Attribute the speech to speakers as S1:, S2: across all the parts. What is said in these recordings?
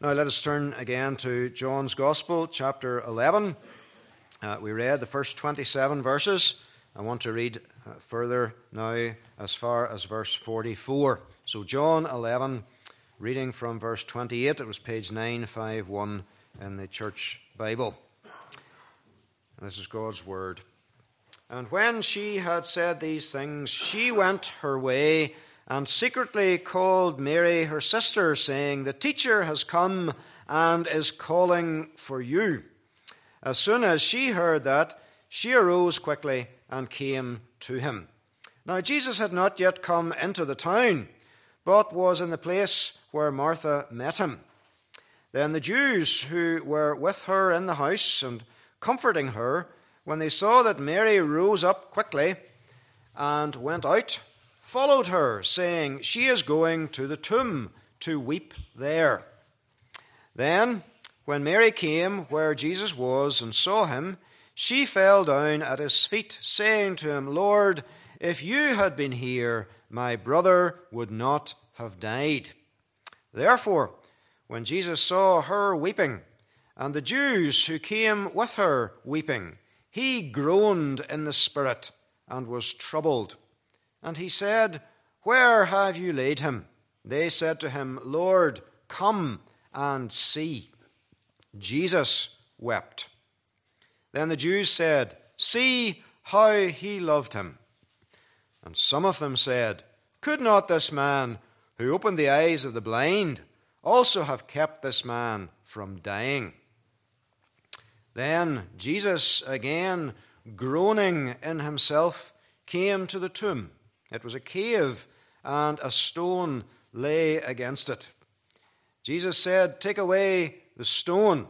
S1: Now let us turn again to John's Gospel, chapter 11. We read the first 27 verses. I want to read further now as far as verse 44. So John 11, reading from verse 28. It was page 951 in the Church Bible. And this is God's Word. And when she had said these things, she went her way and secretly called Mary her sister, saying, "The teacher has come and is calling for you." As soon as she heard that, she arose quickly and came to him. Now Jesus had not yet come into the town, but was in the place where Martha met him. Then the Jews who were with her in the house and comforting her, when they saw that Mary rose up quickly and went out, followed her, saying, "She is going to the tomb to weep there." Then, when Mary came where Jesus was and saw him, she fell down at his feet, saying to him, "Lord, if you had been here, my brother would not have died." Therefore, when Jesus saw her weeping, and the Jews who came with her weeping, he groaned in the spirit and was troubled. And he said, "Where have you laid him?" They said to him, "Lord, come and see." Jesus wept. Then the Jews said, "See how he loved him." And some of them said, "Could not this man who opened the eyes of the blind also have kept this man from dying?" Then Jesus, again groaning in himself, came to the tomb. It was a cave, and a stone lay against it. Jesus said, "Take away the stone."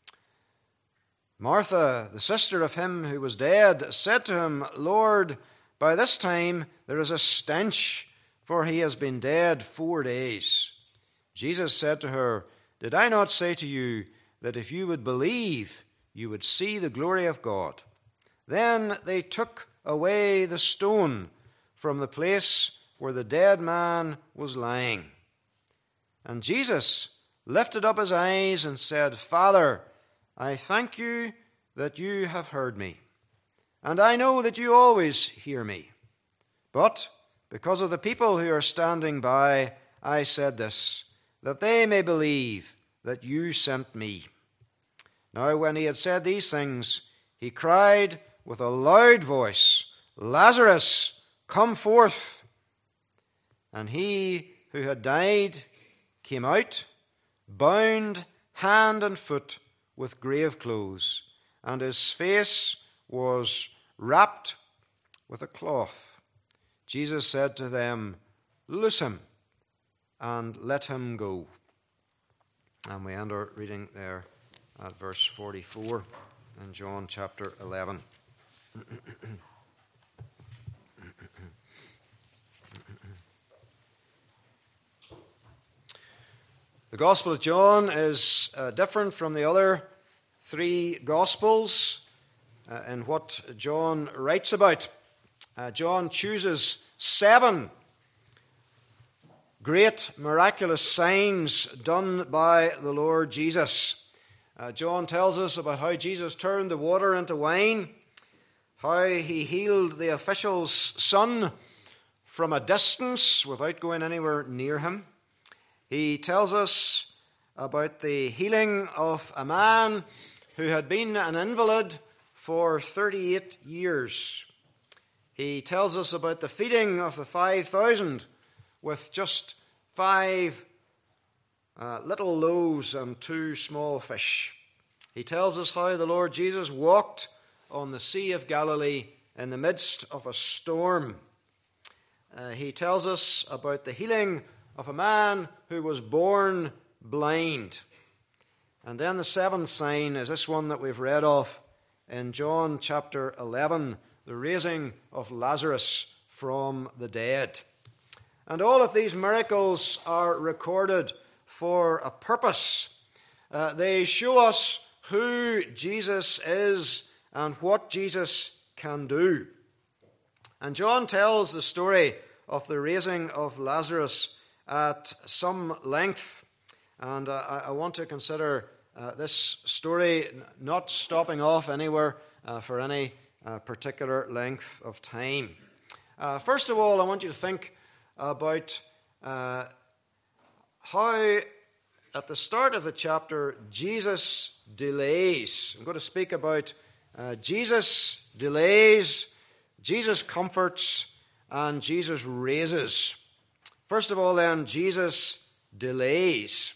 S1: Martha, the sister of him who was dead, said to him, "Lord, by this time there is a stench, for he has been dead 4 days." Jesus said to her, "Did I not say to you that if you would believe, you would see the glory of God?" Then they took away the stone from the place where the dead man was lying. And Jesus lifted up his eyes and said, "Father, I thank you that you have heard me, and I know that you always hear me. But because of the people who are standing by, I said this, that they may believe that you sent me." Now when he had said these things, he cried with a loud voice, "Lazarus, come forth." And he who had died came out, bound hand and foot with grave clothes, and his face was wrapped with a cloth. Jesus said to them, "Loose him and let him go." And we end our reading there at verse 44 in John chapter 11. The Gospel of John is different from the other 3 Gospels in what John writes about. John chooses 7 great miraculous signs done by the Lord Jesus. John tells us about how Jesus turned the water into wine, how he healed the official's son from a distance without going anywhere near him. He tells us about the healing of a man who had been an invalid for 38 years. He tells us about the feeding of the 5,000 with just 5 little loaves and 2 small fish. He tells us how the Lord Jesus walked on the Sea of Galilee in the midst of a storm. He tells us about the healing of a man who was born blind. And then the 7th sign is this one that we've read of in John chapter 11, the raising of Lazarus from the dead. And all of these miracles are recorded for a purpose. They show us who Jesus is and what Jesus can do. And John tells the story of the raising of Lazarus at some length. And I want to consider this story not stopping off anywhere for any particular length of time. First of all, I want you to think about how, at the start of the chapter, Jesus delays. I'm going to speak about Jesus delays, Jesus comforts, and Jesus raises. First of all, then, Jesus delays.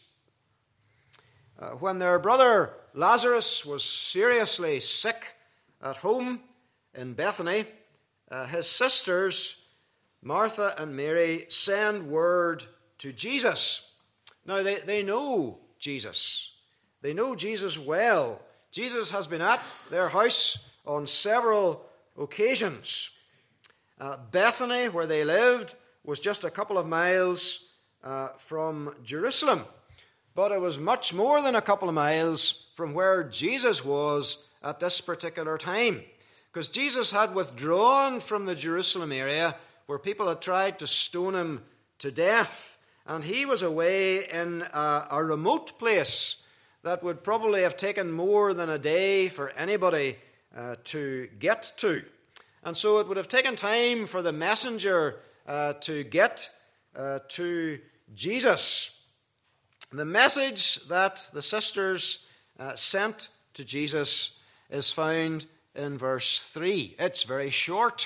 S1: When their brother Lazarus was seriously sick at home in Bethany, his sisters, Martha and Mary, send word to Jesus. Now, they know Jesus. They know Jesus well. Jesus has been at their house on several occasions. Bethany, where they lived, was just a couple of miles from Jerusalem. But it was much more than a couple of miles from where Jesus was at this particular time. Because Jesus had withdrawn from the Jerusalem area where people had tried to stone him to death. And he was away in a remote place that would probably have taken more than a day for anybody to get to. And so it would have taken time for the messenger to get to Jesus. The message that the sisters sent to Jesus is found in verse 3. It's very short.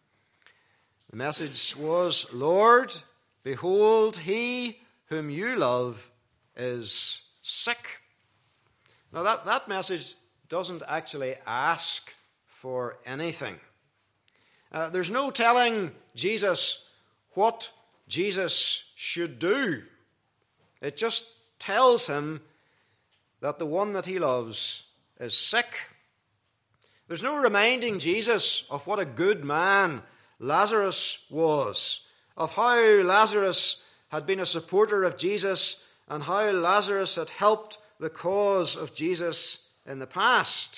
S1: The message was, "Lord, behold, he whom you love is sick." Now that message doesn't actually ask for anything. There's no telling Jesus what Jesus should do. It just tells him that the one that he loves is sick. There's no reminding Jesus of what a good man Lazarus was, of how Lazarus had been a supporter of Jesus and how Lazarus had helped the cause of Jesus in the past.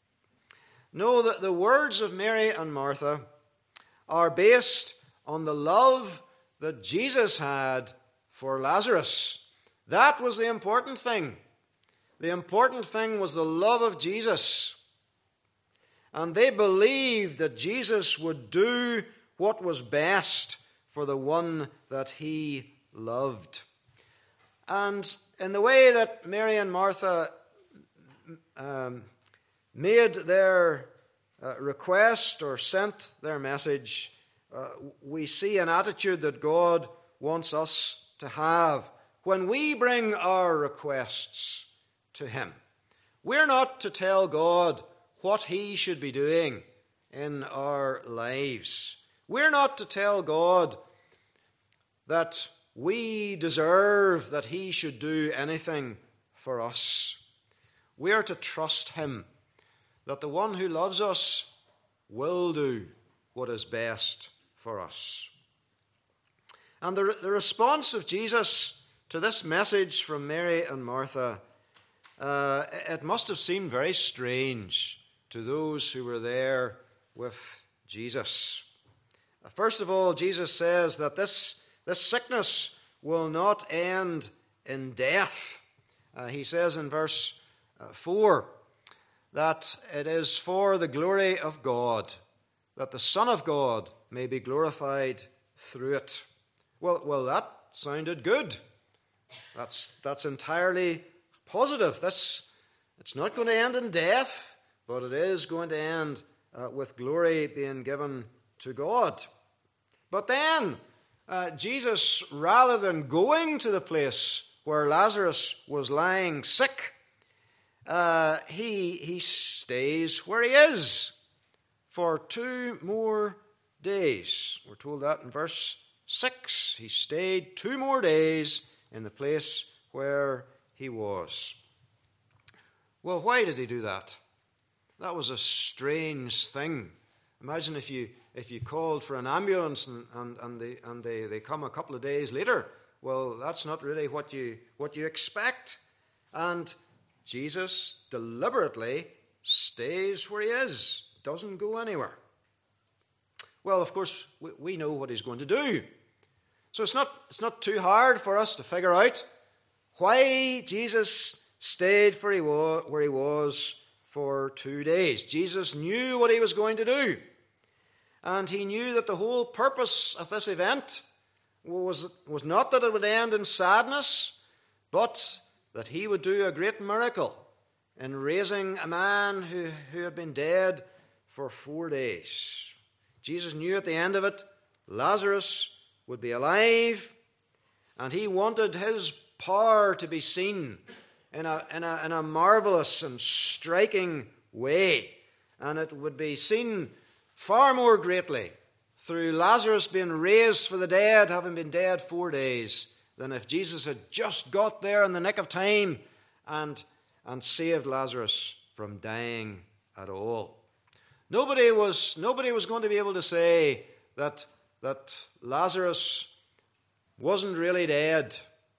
S1: No, that the words of Mary and Martha are based on the love that Jesus had for Lazarus. That was the important thing. The important thing was the love of Jesus. And they believed that Jesus would do what was best for the one that he loved. And in the way that Mary and Martha made their request or sent their message, we see an attitude that God wants us to have. When we bring our requests to him, we're not to tell God what he should be doing in our lives. We're not to tell God that we deserve that he should do anything for us. We are to trust him that the one who loves us will do what is best for us. And the response of Jesus to this message from Mary and Martha, it must have seemed very strange to those who were there with Jesus. First of all, Jesus says that this sickness will not end in death. He says in verse 4 that it is for the glory of God, that the Son of God may be glorified through it. Well, that sounded good. That's entirely positive. It's not going to end in death, but it is going to end with glory being given to God. But then, Jesus, rather than going to the place where Lazarus was lying sick, he stays where he is for 2 more days. We're told that in verse 6. He stayed 2 more days in the place where he was. Well, why did he do that? That was a strange thing. Imagine if you called for an ambulance and they come a couple of days later. Well, that's not really what you expect. And Jesus deliberately stays where he is, doesn't go anywhere. Well, of course, we know what he's going to do. So it's not too hard for us to figure out why Jesus stayed where he was for 2 days. Jesus knew what he was going to do. And he knew that the whole purpose of this event was not that it would end in sadness, but that he would do a great miracle in raising a man who had been dead for 4 days. Jesus knew at the end of it, Lazarus would be alive, and he wanted his power to be seen in a marvelous and striking way. And it would be seen far more greatly through Lazarus being raised from the dead, having been dead 4 days, than if Jesus had just got there in the nick of time and saved Lazarus from dying at all. Nobody was going to be able to say that Lazarus wasn't really dead,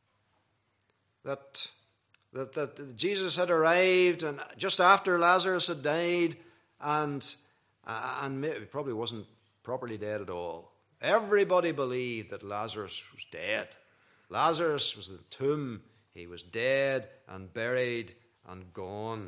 S1: that Jesus had arrived and just after Lazarus had died, and maybe probably wasn't properly dead at all. Everybody believed that Lazarus was dead. Lazarus was in the tomb. He was dead and buried and gone.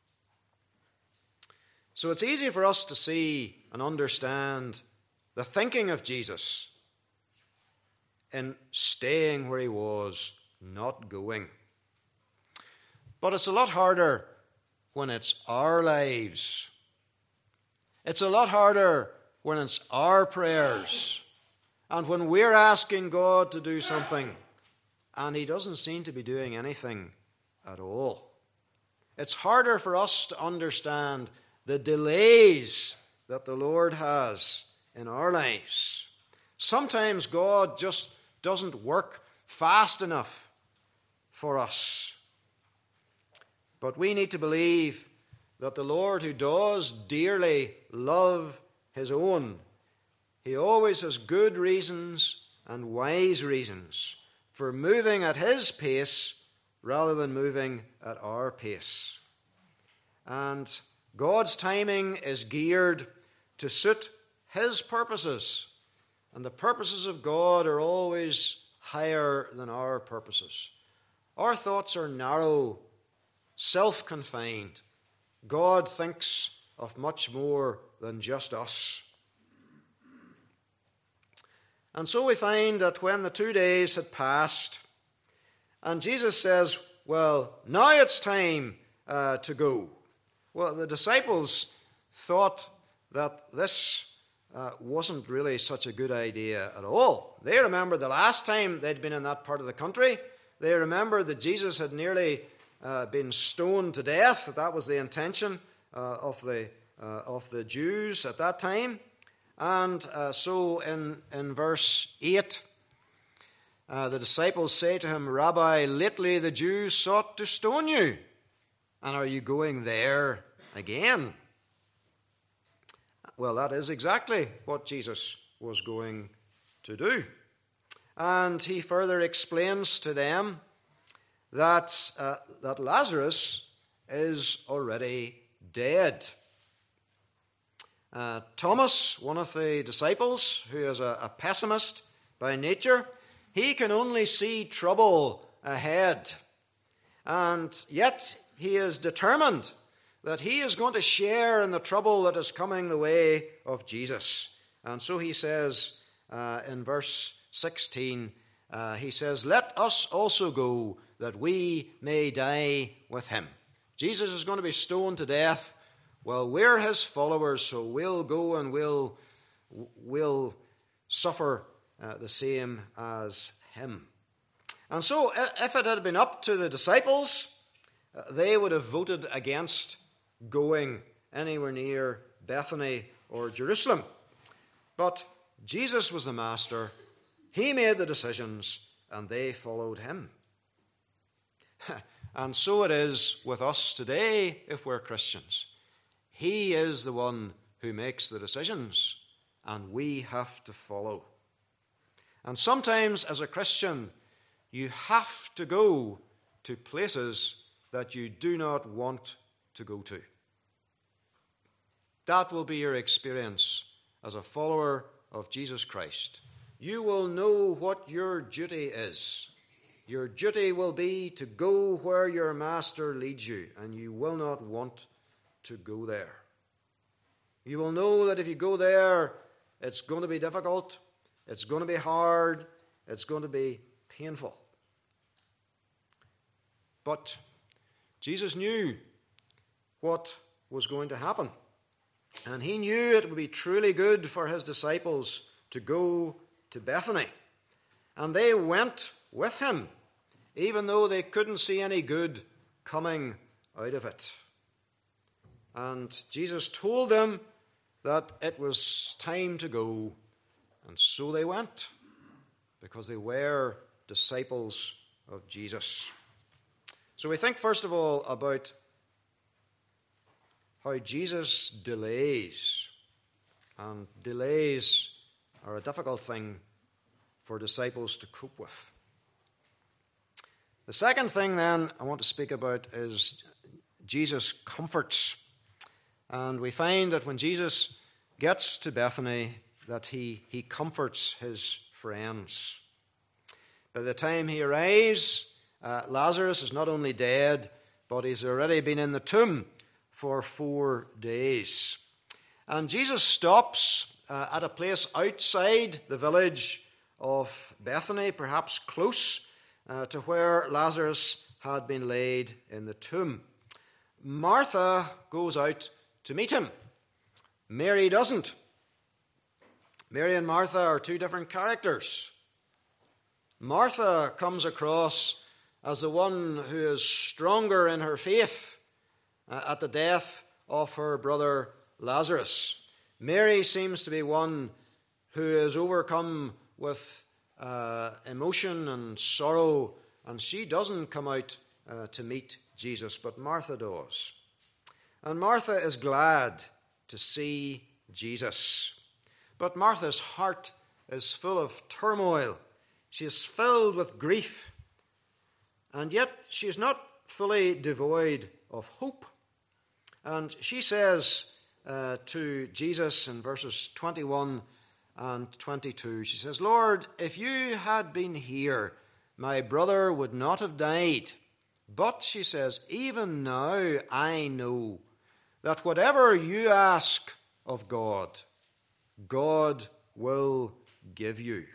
S1: So it's easy for us to see and understand the thinking of Jesus in staying where he was, not going. But it's a lot harder when it's our lives. It's a lot harder when it's our prayers and when we're asking God to do something and he doesn't seem to be doing anything at all. It's harder for us to understand the delays that the Lord has in our lives. Sometimes God just doesn't work fast enough for us. But we need to believe that the Lord, who does dearly love his own, he always has good reasons and wise reasons for moving at his pace rather than moving at our pace. And God's timing is geared to suit his purposes. And the purposes of God are always higher than our purposes. Our thoughts are narrow, self-confined. God thinks of much more than just us. And so we find that when the 2 days had passed, and Jesus says, well, now it's time to go. Well, the disciples thought that this wasn't really such a good idea at all. They remembered the last time they'd been in that part of the country. They remembered that Jesus had nearly been stoned to death. That was the intention of the Jews at that time. And so in verse 8, the disciples say to him, Rabbi, lately the Jews sought to stone you, and are you going there again? Well, that is exactly what Jesus was going to do. And he further explains to them that Lazarus is already dead. Thomas, one of the disciples, who is a pessimist by nature, he can only see trouble ahead. And yet he is determined that he is going to share in the trouble that is coming the way of Jesus. And so he says in verse 16, he says, let us also go, that we may die with him. Jesus is going to be stoned to death. Well, we're his followers, so we'll go and we'll suffer the same as him. And so if it had been up to the disciples, they would have voted against going anywhere near Bethany or Jerusalem. But Jesus was the master. He made the decisions, and they followed him. And so it is with us today if we're Christians. He is the one who makes the decisions, and we have to follow. And sometimes as a Christian, you have to go to places that you do not want to go to. That will be your experience as a follower of Jesus Christ. You will know what your duty is. your duty will be to go where your master leads you, and you will not want to go there. You will know that if you go there, it's going to be difficult, it's going to be hard, it's going to be painful. But Jesus knew what was going to happen. And he knew it would be truly good for his disciples to go to Bethany. And they went with him, even though they couldn't see any good coming out of it. And Jesus told them that it was time to go. And so they went, because they were disciples of Jesus. So we think, first of all, about how Jesus delays. And delays are a difficult thing for disciples to cope with. The second thing, then, I want to speak about is Jesus comforts. And we find that when Jesus gets to Bethany, that he comforts his friends. By the time he arrives, Lazarus is not only dead, but he's already been in the tomb for 4 days. And Jesus stops at a place outside the village of Bethany, perhaps close to where Lazarus had been laid in the tomb. Martha goes out to meet him. Mary doesn't. Mary and Martha are two different characters. Martha comes across as the one who is stronger in her faith at the death of her brother Lazarus. Mary seems to be one who is overcome with emotion and sorrow, and she doesn't come out to meet Jesus, but Martha does. And Martha is glad to see Jesus. But Martha's heart is full of turmoil. She is filled with grief. And yet she is not fully devoid of hope. And she says to Jesus in verses 21 and 22, she says, "Lord, if you had been here, my brother would not have died. But," she says, "even now I know that whatever you ask of God, God will give you."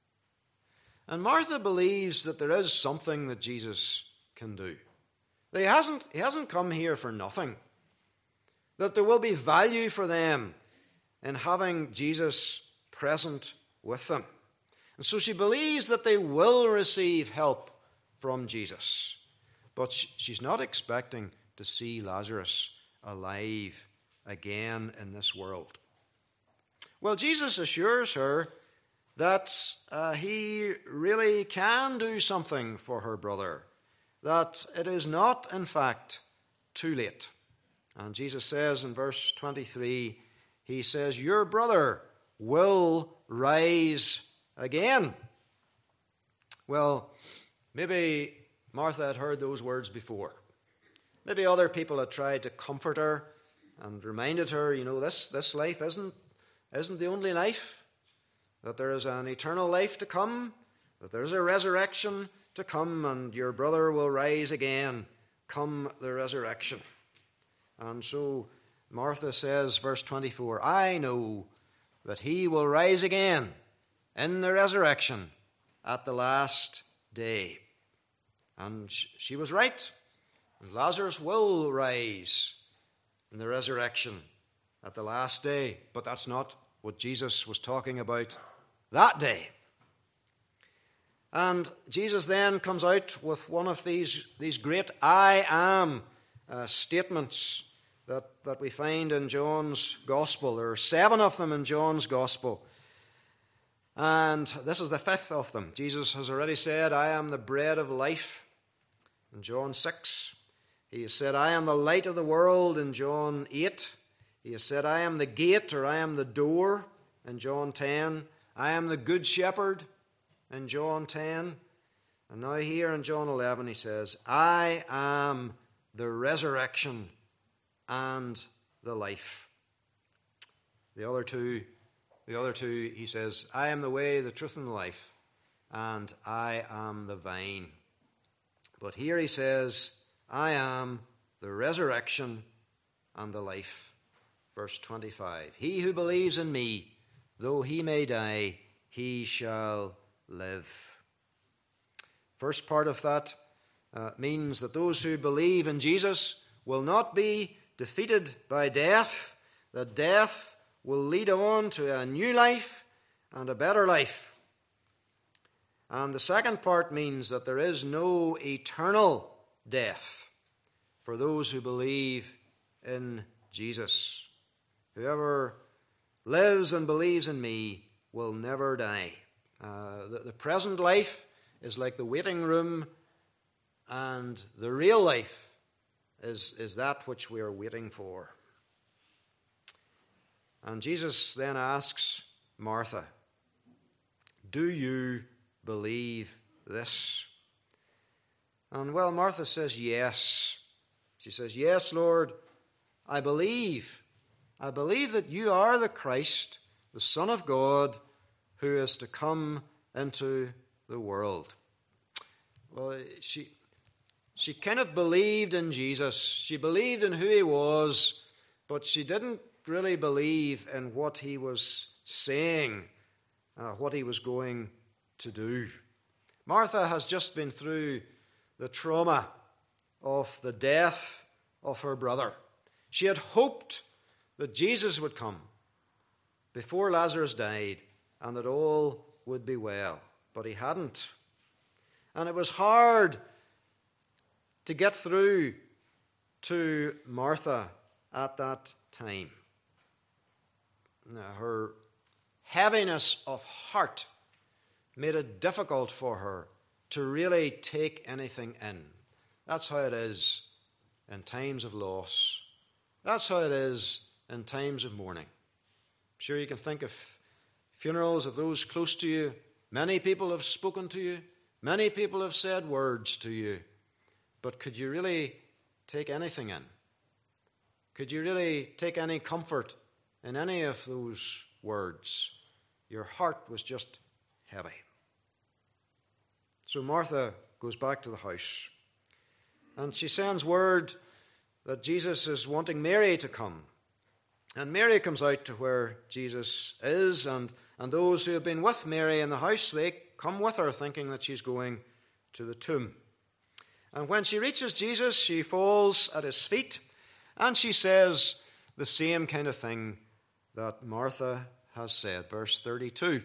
S1: And Martha believes that there is something that Jesus can do. He hasn't come here for nothing. That there will be value for them in having Jesus present with them. And so she believes that they will receive help from Jesus. But she's not expecting to see Lazarus alive again in this world. Well, Jesus assures her that he really can do something for her brother, that it is not, in fact, too late. And Jesus says in verse 23, he says, "Your brother will rise again." Well, maybe Martha had heard those words before. Maybe other people had tried to comfort her and reminded her, this life isn't the only life, that there is an eternal life to come, that there is a resurrection to come, and your brother will rise again come the resurrection. And so Martha says, verse 24, "I know that he will rise again in the resurrection at the last day." And she was right. And Lazarus will rise in the resurrection at the last day. But that's not what Jesus was talking about that day. And Jesus then comes out with one of these great "I am" statements that we find in John's Gospel. There are 7 of them in John's Gospel. And this is the 5th of them. Jesus has already said, "I am the bread of life," in John 6. He has said, "I am the light of the world," in John 8. He has said, "I am the gate," or "I am the door," in John 10. "I am the good shepherd," in John 10. And now here in John 11 he says, "I am the resurrection and the life." The other two he says, "I am the way, the truth, and the life." and I am the vine. But here he says, I am the resurrection and the life. Verse 25, he who believes in me, though he may die, he shall live. First part of that means that those who believe in Jesus will not be defeated by death, that death will lead on to a new life and a better life. And the second part means that there is no eternal death for those who believe in Jesus. Whoever lives and believes in me will never die. The present life is like the waiting room, and the real life is that which we are waiting for. And Jesus then asks Martha, do you believe this? And well, Martha says yes. She says, yes, Lord, I believe. I believe that you are the Christ, the Son of God, who is to come into the world. Well, she kind of believed in Jesus. She believed in who he was, but she didn't really believe in what he was saying, what he was going to do. Martha has just been through the trauma of the death of her brother. She had hoped that Jesus would come before Lazarus died and that all would be well, but he hadn't. And it was hard to get through to Martha at that time. Her heaviness of heart made it difficult for her to really take anything in. That's how it is in times of loss. That's how it is in times of mourning. I'm sure you can think of funerals of those close to you. Many people have spoken to you. Many people have said words to you. But could you really take anything in? Could you really take any comfort in any of those words? Your heart was just heavy. So Martha goes back to the house, and she sends word that Jesus is wanting Mary to come. And Mary comes out to where Jesus is, and those who have been with Mary in the house, they come with her thinking that she's going to the tomb. And when she reaches Jesus, she falls at his feet, and she says the same kind of thing that Martha has said. Verse 32.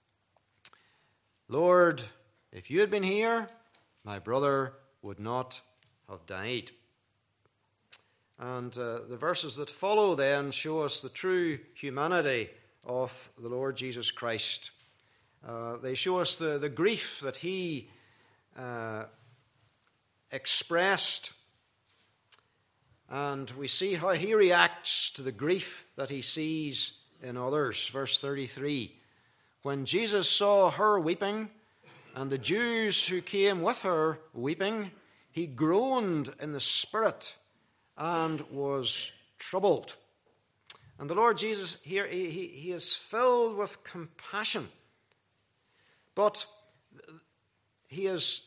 S1: Lord, if you had been here, my brother would not have died. And the verses that follow then show us the true humanity of the Lord Jesus Christ. They show us the grief that he expressed, and we see how he reacts to the grief that he sees in others. Verse 33, when Jesus saw her weeping, and the Jews who came with her weeping, he groaned in the spirit and was troubled. And the Lord Jesus here, he is filled with compassion, but he is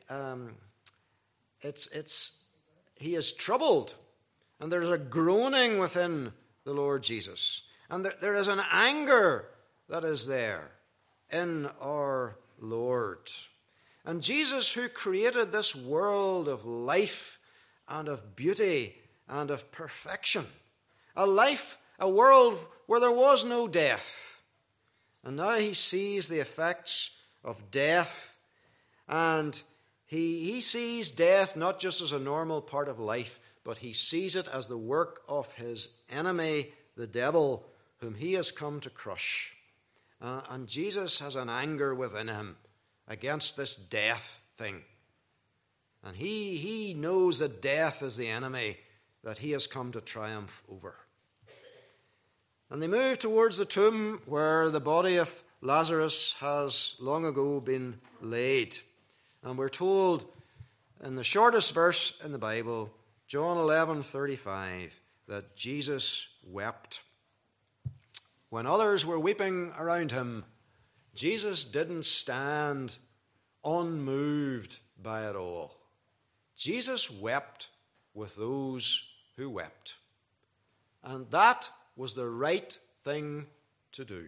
S1: troubled, and there's a groaning within the Lord Jesus, and there is an anger that is there in our Lord. And Jesus, who created this world of life and of beauty and of perfection, a world where there was no death, and now he sees the effects of death, and he sees death not just as a normal part of life, but he sees it as the work of his enemy, the devil, whom he has come to crush. And Jesus has an anger within him against this death thing. And he knows that death is the enemy that he has come to triumph over. And they move towards the tomb where the body of Lazarus has long ago been laid. And we're told in the shortest verse in the Bible, John 11:35, that Jesus wept. When others were weeping around him, Jesus didn't stand unmoved by it all. Jesus wept with those who wept. And that was the right thing to do.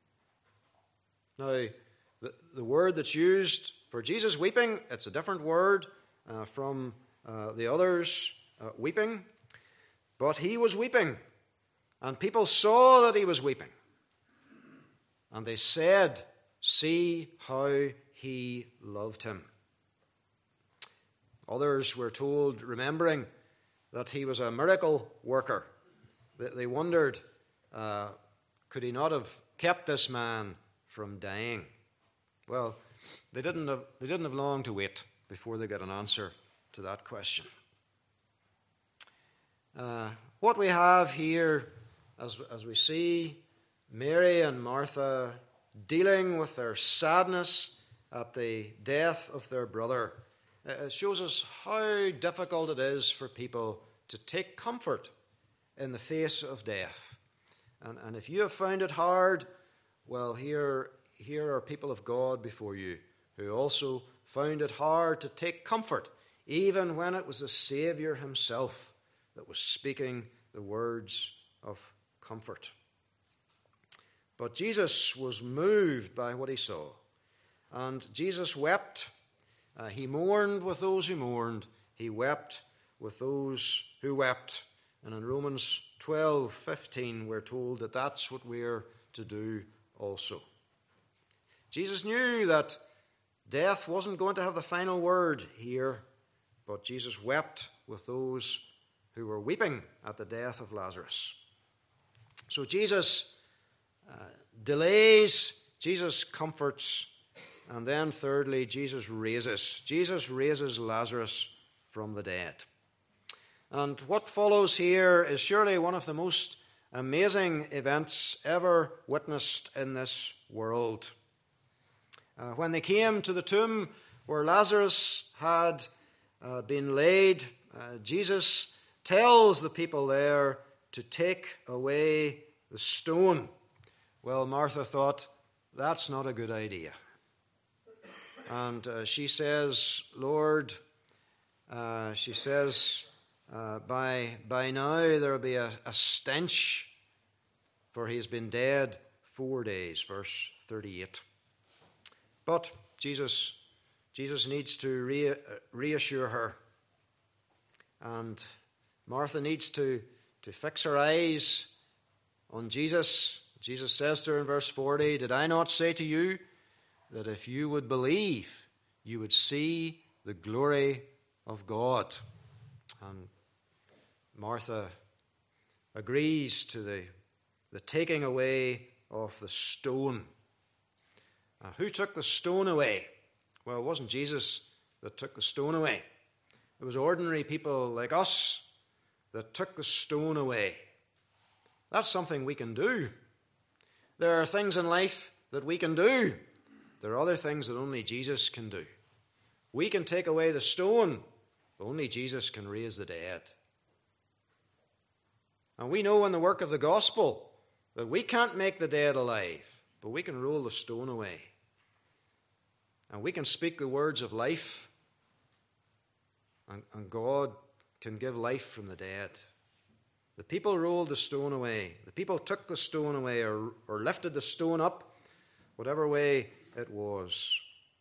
S1: Now, the word that's used for Jesus weeping, it's a different word from the others weeping. But he was weeping, and people saw that he was weeping. And they said, "See how he loved him." Others were told, remembering that he was a miracle worker, that they wondered, could he not have kept this man from dying? Well, they didn't have long to wait before they got an answer to that question. What we have here, as we see Mary and Martha dealing with their sadness at the death of their brother, it shows us how difficult it is for people to take comfort in the face of death. And if you have found it hard, well, here are people of God before you who also found it hard to take comfort, even when it was the Saviour himself that was speaking the words of comfort. But Jesus was moved by what he saw, and Jesus wept. He mourned with those who mourned. He wept with those who wept. And in Romans 12:15, we're told that that's what we're to do also. Jesus knew that death wasn't going to have the final word here, but Jesus wept with those who were weeping at the death of Lazarus. So Jesus delays, Jesus comforts, and then thirdly, Jesus raises. Jesus raises Lazarus from the dead. And what follows here is surely one of the most amazing events ever witnessed in this world. When they came to the tomb where Lazarus had been laid, Jesus tells the people there to take away the stone. Well, Martha thought, that's not a good idea. And she says, Lord, by now there will be a stench, for he has been dead 4 days, verse 38. But Jesus needs to reassure her. And Martha needs to fix her eyes on Jesus. Jesus says to her in verse 40, "Did I not say to you that if you would believe, you would see the glory of God?" And Martha agrees to the taking away of the stone. Who took the stone away? Well, it wasn't Jesus that took the stone away. It was ordinary people like us that took the stone away. That's something we can do. There are things in life that we can do. There are other things that only Jesus can do. We can take away the stone, but only Jesus can raise the dead. And we know in the work of the gospel that we can't make the dead alive, but we can roll the stone away. And we can speak the words of life, and God can give life from the dead. The people rolled the stone away. The people took the stone away or lifted the stone up, whatever way it was.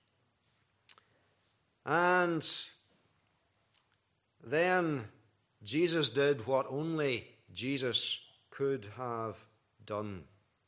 S1: And then Jesus did what only Jesus could have done.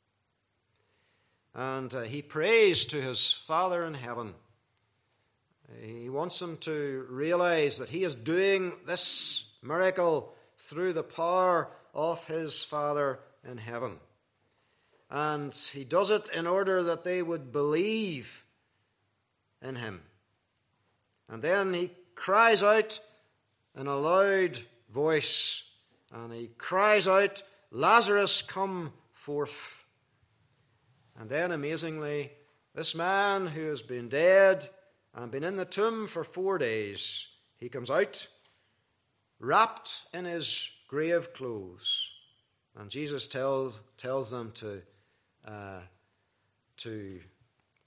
S1: And he prays to his Father in heaven. He wants them to realize that he is doing this miracle through the power of his Father in heaven. And he does it in order that they would believe in him. And then he cries out in a loud voice, and he cries out, "Lazarus, come forth." And then, amazingly, this man who has been dead and been in the tomb for 4 days, he comes out, wrapped in his grave clothes. And Jesus tells them to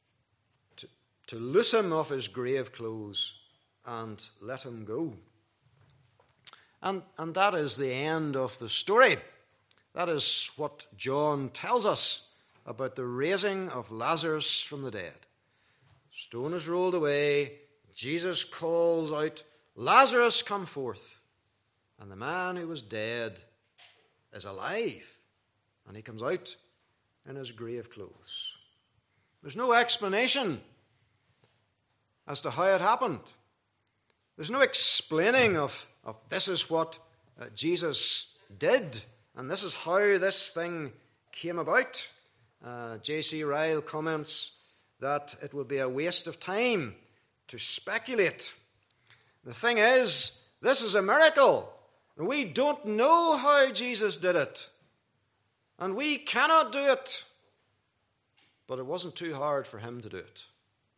S1: to loose him of his grave clothes and let him go. And that is the end of the story. That is what John tells us about the raising of Lazarus from the dead. Stone is rolled away. Jesus calls out, "Lazarus, come forth." And the man who was dead is alive. And he comes out in his grave clothes. There's no explanation as to how it happened. There's no explaining of this is what Jesus did, and this is how this thing came about. J.C. Ryle comments that it would be a waste of time to speculate. The thing is, this is a miracle. We don't know how Jesus did it, and we cannot do it. But it wasn't too hard for him to do it.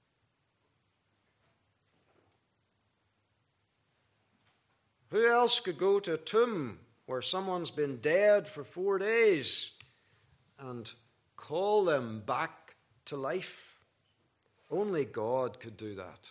S1: Who else could go to a tomb where someone's been dead for 4 days and call them back to life? Only God could do that.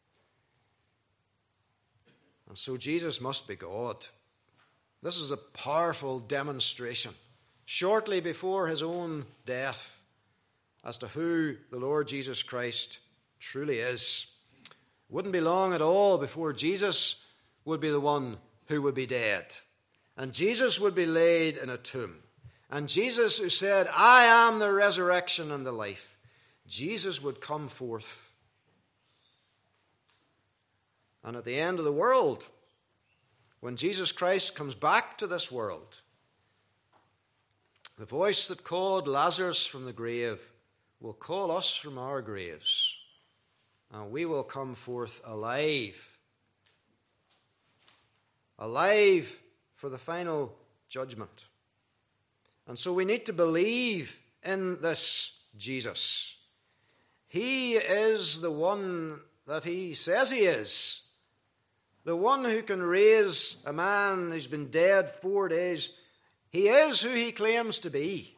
S1: And so Jesus must be God. This is a powerful demonstration, shortly before his own death, as to who the Lord Jesus Christ truly is. It wouldn't be long at all before Jesus would be the one who would be dead. And Jesus would be laid in a tomb. And Jesus, who said, "I am the resurrection and the life," Jesus would come forth. And at the end of the world, when Jesus Christ comes back to this world, the voice that called Lazarus from the grave will call us from our graves. And we will come forth alive. Alive for the final judgment. And so we need to believe in this Jesus. He is the one that he says he is. The one who can raise a man who's been dead 4 days. He is who he claims to be.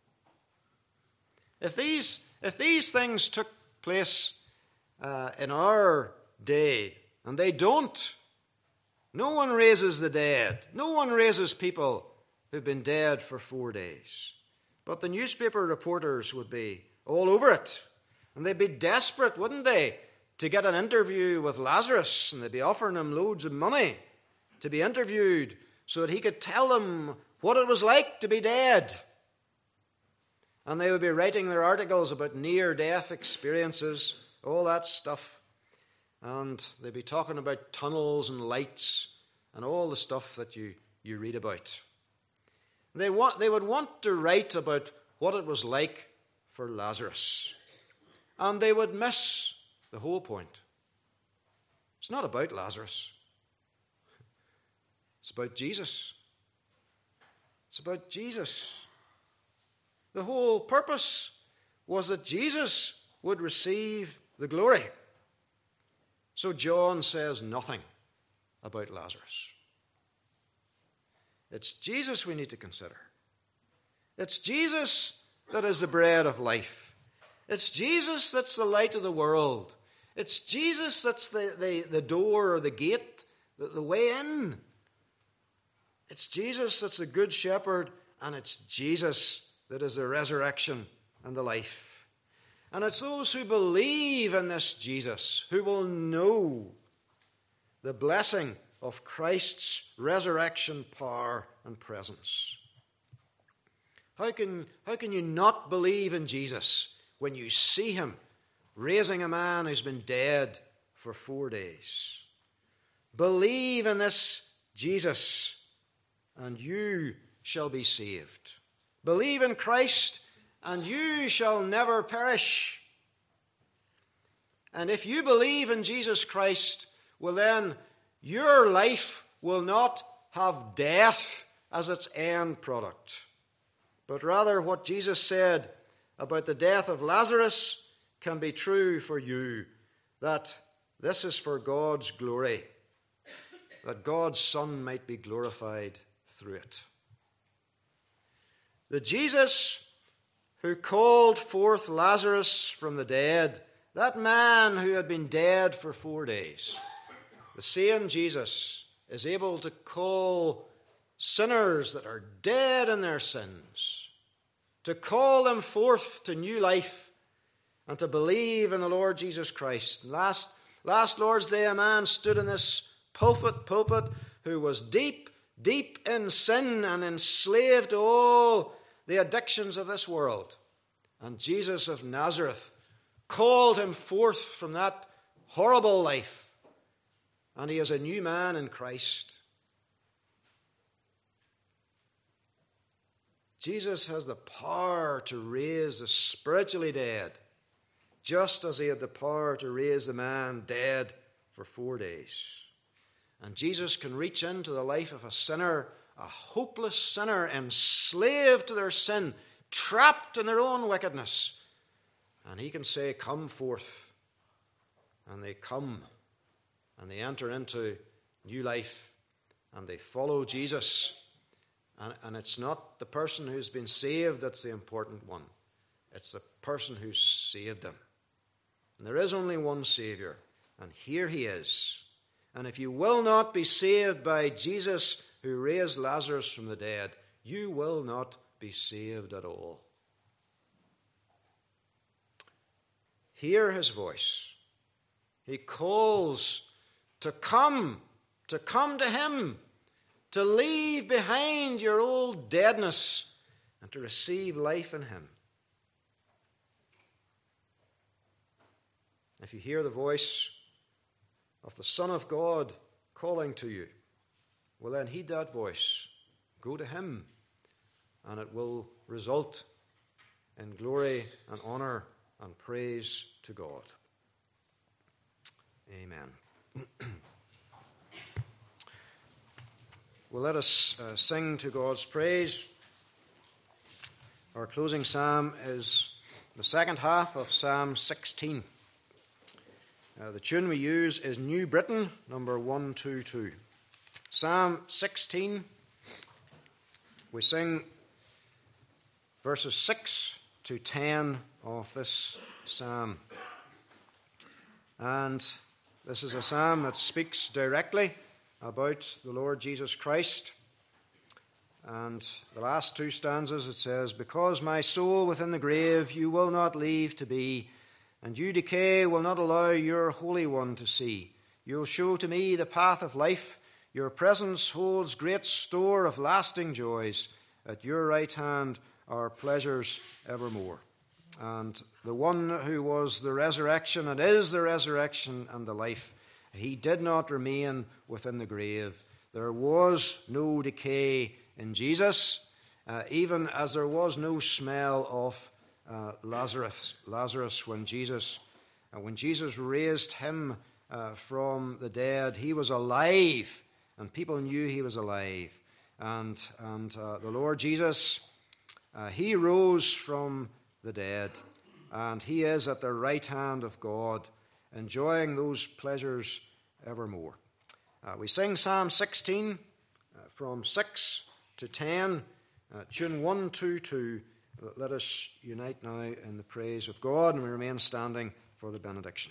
S1: If these things took place in our day, and they don't, no one raises the dead. No one raises people who've been dead for 4 days. But the newspaper reporters would be all over it. And they'd be desperate, wouldn't they, to get an interview with Lazarus. And they'd be offering him loads of money to be interviewed so that he could tell them what it was like to be dead. And they would be writing their articles about near-death experiences, all that stuff. And they'd be talking about tunnels and lights and all the stuff that you read about. They would want to write about what it was like for Lazarus. And they would miss the whole point. It's not about Lazarus. It's about Jesus. It's about Jesus. The whole purpose was that Jesus would receive the glory. So John says nothing about Lazarus. It's Jesus we need to consider. It's Jesus that is the bread of life. It's Jesus that's the light of the world. It's Jesus that's the door or the gate, the way in. It's Jesus that's the good shepherd, and it's Jesus that is the resurrection and the life. And it's those who believe in this Jesus who will know the blessing of Christ's resurrection power and presence. How can you not believe in Jesus when you see him raising a man who's been dead for 4 days? Believe in this Jesus, and you shall be saved. Believe in Christ, and you shall never perish. And if you believe in Jesus Christ, well then, your life will not have death as its end product, but rather what Jesus said about the death of Lazarus can be true for you, that this is for God's glory, that God's Son might be glorified through it. The Jesus who called forth Lazarus from the dead that man who had been dead for 4 days, the same Jesus is able to call sinners that are dead in their sins, to call them forth to new life and to believe in the Lord Jesus Christ. Last Lord's Day, a man stood in this pulpit who was deep in sin and enslaved to all the addictions of this world. And Jesus of Nazareth called him forth from that horrible life, and he is a new man in Christ. Jesus has the power to raise the spiritually dead, just as he had the power to raise the man dead for 4 days. And Jesus can reach into the life of a sinner, a hopeless sinner, enslaved to their sin, trapped in their own wickedness. And he can say, "Come forth." And they come, and they enter into new life, and they follow Jesus. And it's not the person who's been saved that's the important one. It's the person who's saved them. And there is only one Savior, and here he is. And if you will not be saved by Jesus who raised Lazarus from the dead, you will not be saved at all. Hear his voice. He calls to come to him, to leave behind your old deadness and to receive life in him. If you hear the voice of the Son of God calling to you, well then heed that voice. Go to him, and it will result in glory and honor and praise to God. Amen. Well, let us sing to God's praise. Our closing psalm is the second half of Psalm 16. The tune we use is New Britain, number 122. Psalm 16, we sing verses 6 to 10 of this psalm. And this is a psalm that speaks directly about the Lord Jesus Christ. And the last two stanzas, it says, "Because my soul within the grave you will not leave to be, and you decay will not allow your Holy One to see. You'll show to me the path of life. Your presence holds great store of lasting joys. At your right hand are pleasures evermore." And the one who was the resurrection and is the resurrection and the life, he did not remain within the grave. There was no decay in Jesus, even as there was no smell of Lazarus when Jesus raised him from the dead. He was alive, and people knew he was alive. And the Lord Jesus, he rose from the dead, and he is at the right hand of God, enjoying those pleasures evermore. We sing Psalm 16 from 6 to 10, tune 122. Let us unite now in the praise of God, and we remain standing for the benediction.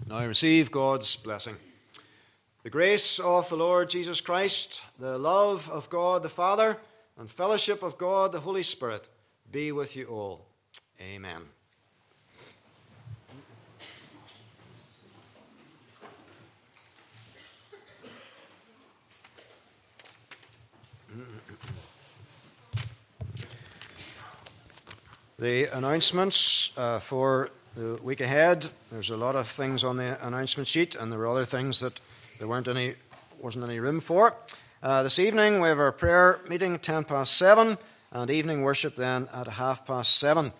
S1: Now receive God's blessing. The grace of the Lord Jesus Christ, the love of God the Father, and fellowship of God the Holy Spirit be with you all. Amen. The announcements for the week ahead. There's a lot of things on the announcement sheet, and there were other things that there wasn't any room for. This evening we have our prayer meeting 7:10, and evening worship then at 7:30.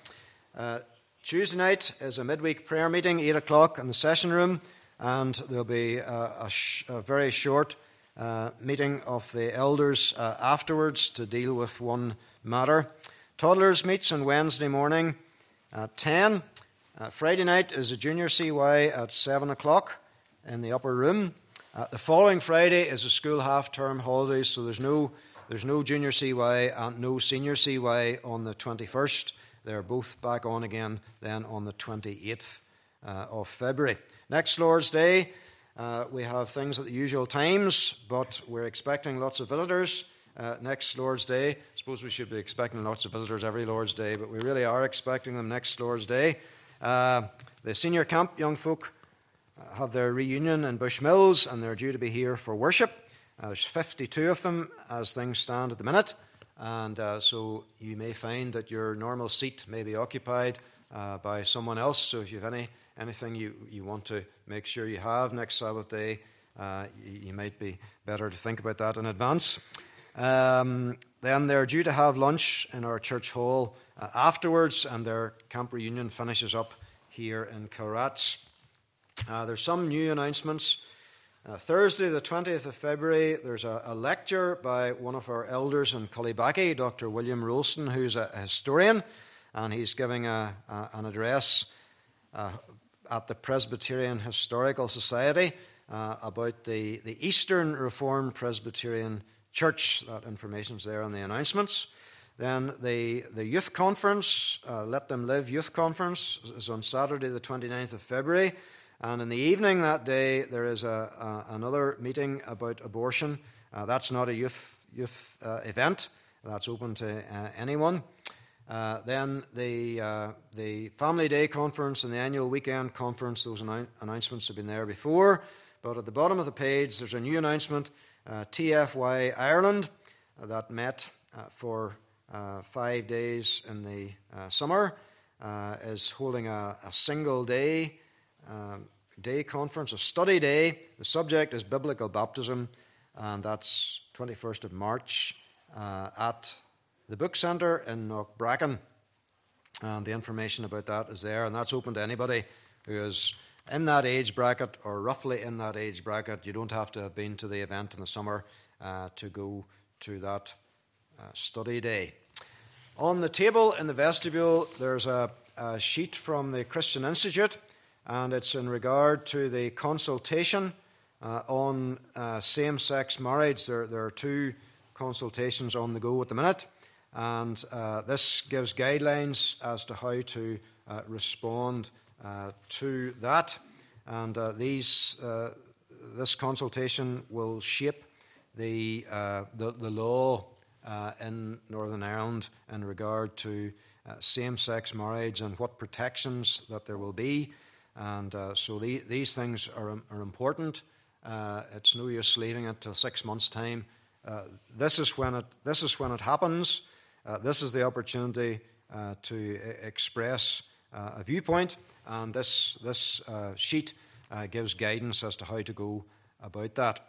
S1: Tuesday night is a midweek prayer meeting, 8 o'clock in the session room, and there'll be a very short meeting of the elders afterwards to deal with one matter. Toddlers meets on Wednesday morning at 10. Friday night is a junior CY at 7 o'clock in the upper room. The following Friday is a school half-term holiday, so there's no junior CY and no senior CY on the 21st. They're both back on again then on the 28th of February. Next Lord's Day, we have things at the usual times, but we're expecting lots of visitors. Next Lord's Day. I suppose we should be expecting lots of visitors every Lord's Day, but we really are expecting them next Lord's Day. The senior camp young folk have their reunion in Bushmills, and they're due to be here for worship. There's 52 of them as things stand at the minute, and so you may find that your normal seat may be occupied by someone else. So if you have anything you want to make sure you have next Sabbath day, you might be better to think about that in advance. Then they're due to have lunch in our church hall afterwards, and their camp reunion finishes up here in Kilrats. There's some new announcements. Thursday, the 20th of February, there's a lecture by one of our elders in Cullibackie, Dr. William Rolston, who's a historian, and he's giving an address at the Presbyterian Historical Society about the Eastern Reformed Presbyterian Church. That information's there on the announcements. Then the youth conference, Let Them Live Youth Conference, is on Saturday the 29th of February. And in the evening that day, there is another meeting about abortion. That's not a youth event. That's open to anyone. Then the Family Day Conference and the annual weekend conference, those announcements have been there before. But at the bottom of the page, there's a new announcement. TFY Ireland, that met for 5 days in the summer, is holding a single day conference, a study day. The subject is biblical baptism, and that's 21st of March at the Book Centre in Knockbracken. And the information about that is there, and that's open to anybody who is in that age bracket or roughly in that age bracket. You don't have to have been to the event in the summer to go to that study day. On the table in the vestibule, there's a sheet from the Christian Institute, and it's in regard to the consultation on same-sex marriage. There are 2 consultations on the go at the minute, and this gives guidelines as to how to respond to that. And this consultation will shape the law in Northern Ireland in regard to same-sex marriage and what protections that there will be. And so these things are important. It's no use leaving it till 6 months' time. This is when it happens. This is the opportunity to express a viewpoint, and this sheet gives guidance as to how to go about that.